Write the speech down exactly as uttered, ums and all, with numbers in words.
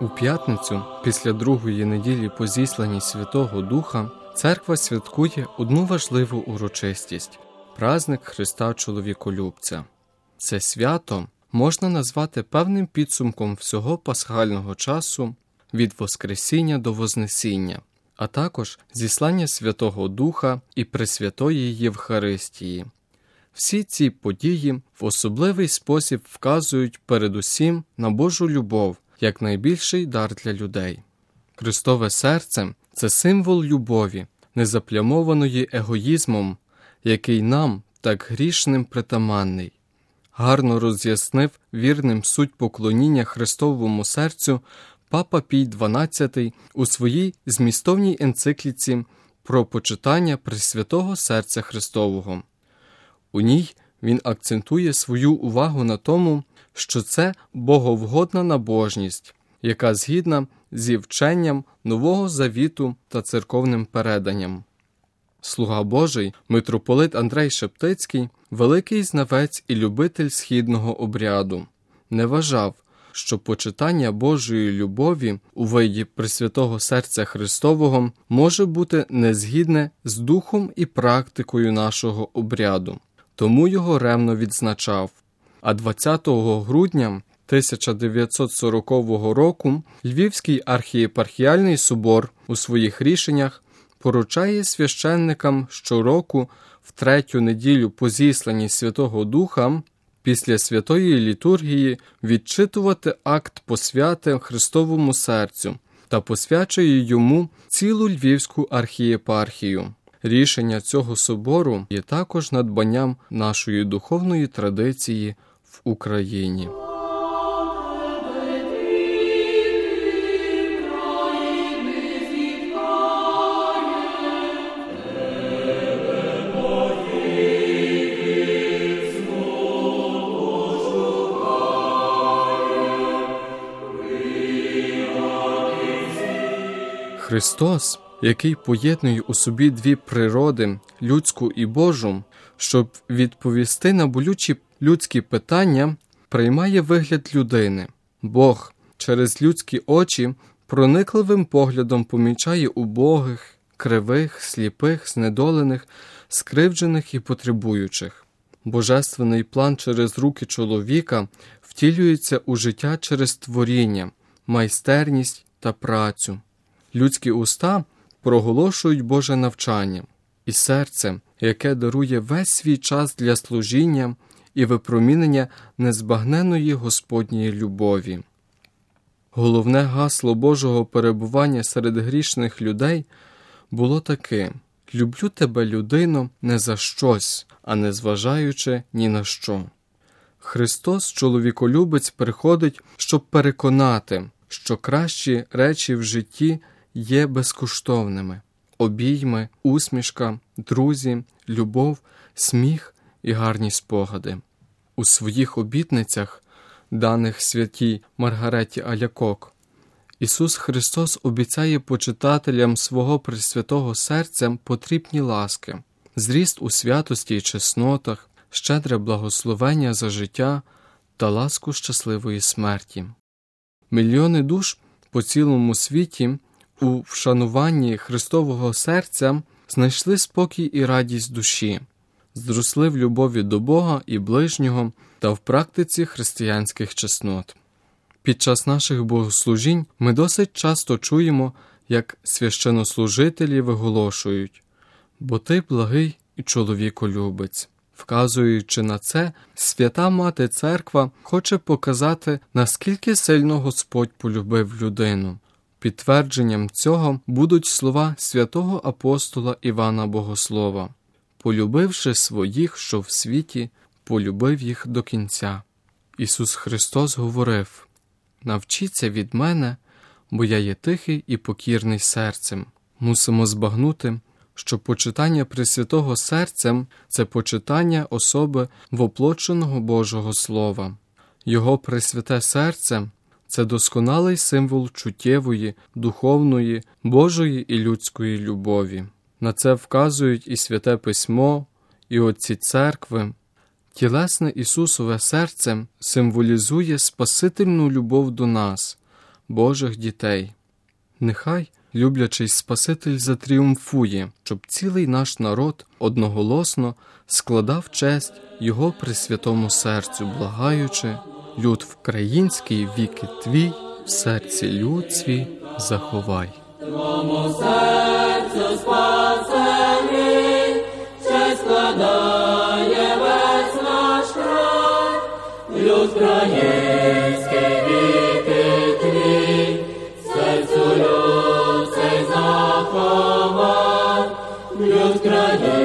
У п'ятницю, після другої неділі по зісланні Святого Духа, церква святкує одну важливу урочистість – праздник Христа Чоловіколюбця. Це свято можна назвати певним підсумком всього пасхального часу від Воскресіння до Вознесіння, а також зіслання Святого Духа і Пресвятої Євхаристії. Всі ці події в особливий спосіб вказують передусім на Божу любов, як найбільший дар для людей. Христове серце – це символ любові, незаплямованої егоїзмом, який нам, так грішним, притаманний. Гарно роз'яснив вірним суть поклоніння Христовому серцю Папа Пій дванадцятий у своїй змістовній енцикліці про почитання Пресвятого Серця Христового. У ній він акцентує свою увагу на тому, що це боговгодна набожність, яка згідна зі вченням Нового Завіту та церковним переданням. Слуга Божий, митрополит Андрей Шептицький, великий знавець і любитель східного обряду, не вважав, що почитання Божої любові у виді Пресвятого Серця Христового може бути незгідне з духом і практикою нашого обряду, тому його ревно відзначав. А двадцятого грудня тисяча дев'ятсот сорокового року Львівський архієпархіальний собор у своїх рішеннях поручає священникам щороку в третю неділю по зісланні Святого Духа після святої літургії відчитувати акт посвяти Христовому серцю та посвячує йому цілу Львівську архієпархію. Рішення цього собору є також надбанням нашої духовної традиції в Україні. Христос, який поєднує у собі дві природи, людську і Божу, щоб відповісти на болючі людські питання, приймає вигляд людини. Бог через людські очі проникливим поглядом помічає убогих, кривих, сліпих, знедолених, скривджених і потребуючих. Божественний план через руки чоловіка втілюється у життя через творіння, майстерність та працю. Людські уста проголошують Боже навчання, і серце, яке дарує весь свій час для служіння і випромінення незбагненної Господньої любові. Головне гасло Божого перебування серед грішних людей було таке: «Люблю тебе, людино, не за щось, а не зважаючи ні на що». Христос, чоловіколюбець, приходить, щоб переконати, що кращі речі в житті є безкоштовними – обійми, усмішка, друзі, любов, сміх і гарні спогади. У своїх обітницях, даних святій Маргареті Алякок, Ісус Христос обіцяє почитателям свого Пресвятого Серця потрібні ласки, зріст у святості і чеснотах, щедре благословення за життя та ласку щасливої смерті. Мільйони душ по цілому світі у вшануванні Христового серця знайшли спокій і радість душі, зросли в любові до Бога і ближнього та в практиці християнських чеснот. Під час наших богослужінь ми досить часто чуємо, як священнослужителі виголошують: «Бо ти благий і чоловіколюбець». Вказуючи на це, Свята Мати Церква хоче показати, наскільки сильно Господь полюбив людину. Підтвердженням цього будуть слова святого апостола Івана Богослова: «Полюбивши своїх, що в світі, полюбив їх до кінця». Ісус Христос говорив: «Навчіться від мене, бо я є тихий і покірний серцем». Мусимо збагнути, що почитання Пресвятого Серця – це почитання особи воплоченого Божого Слова. Його Пресвяте Серце – це досконалий символ чуттєвої, духовної, Божої і людської любові. На це вказують і Святе Письмо, і отці Церкви. Тілесне Ісусове серце символізує спасительну любов до нас, Божих дітей. Нехай люблячий Спаситель затріумфує, щоб цілий наш народ одноголосно складав честь Його пресвятому серцю, благаючи: люд вкраїнський віки твій, в серці людстві заховай. Твому серцю Спасений, честь складає весь наш край, люд країнський віки твій, серцю людський заховай, люд країнський